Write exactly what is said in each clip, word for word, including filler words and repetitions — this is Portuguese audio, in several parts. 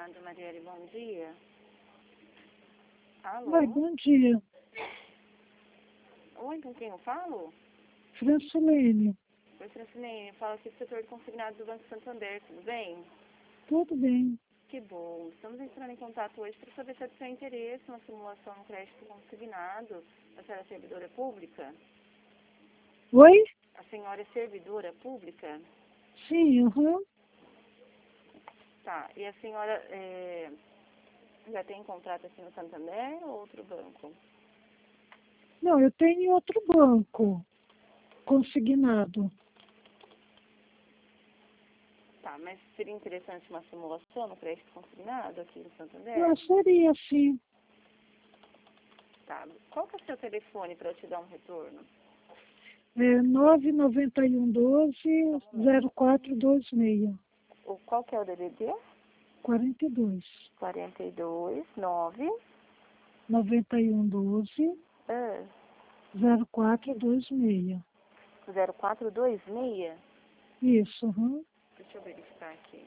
consignado, Marielle, bom dia. Alô? Oi, bom dia. Oi, com quem eu falo? Francilene. Oi, Francilene, fala aqui do setor de consignado do Banco Santander, tudo bem? Tudo bem. Que bom. Estamos entrando em contato hoje para saber se é do seu interesse uma simulação no crédito consignado. A senhora é servidora pública? Oi? A senhora é servidora pública? Sim, aham. Tá. E a senhora é, já tem contrato aqui no Santander ou outro banco? Não, eu tenho outro banco consignado. Tá, mas seria interessante uma simulação no crédito consignado aqui no Santander? Não, seria sim. Tá. Qual que é o seu telefone para eu te dar um retorno? É nove nove um um doze zero quatro dois seis. O, qual que é o D D D? quarenta e dois. quarenta e dois, nove, nove um doze ah, zero quatro dois seis. zero quatro dois seis. Isso, aham. Deixa eu verificar aqui.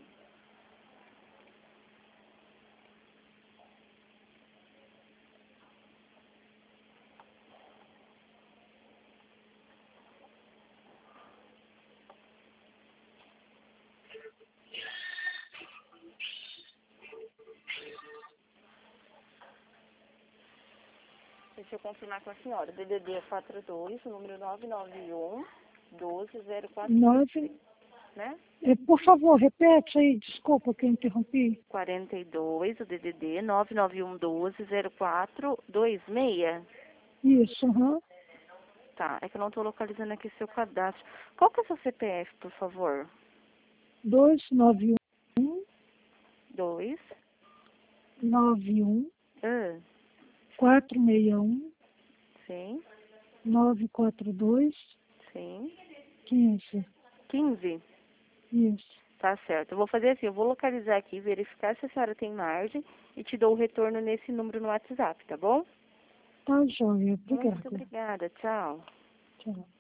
Deixa eu confirmar com a senhora. D D D é quatro dois, o número nove nove um doze zero quatro dois seis, Nove. né? É, por favor, repete aí, desculpa que eu interrompi. quarenta e dois, o D D D, nove nove um doze zero quatro dois seis. Isso, aham. Tá, é que eu não estou localizando aqui seu cadastro. Qual que é o seu C P F, por favor? dois nove um dois, nove um ah, quatro seis um sim, nove quatro dois sim, quinze. quinze. Isso. Tá certo. Eu vou fazer assim, eu vou localizar aqui, verificar se a senhora tem margem e te dou o retorno nesse número no WhatsApp, tá bom? Tá, joia. Muito Obrigada. obrigada. Tchau. Tchau.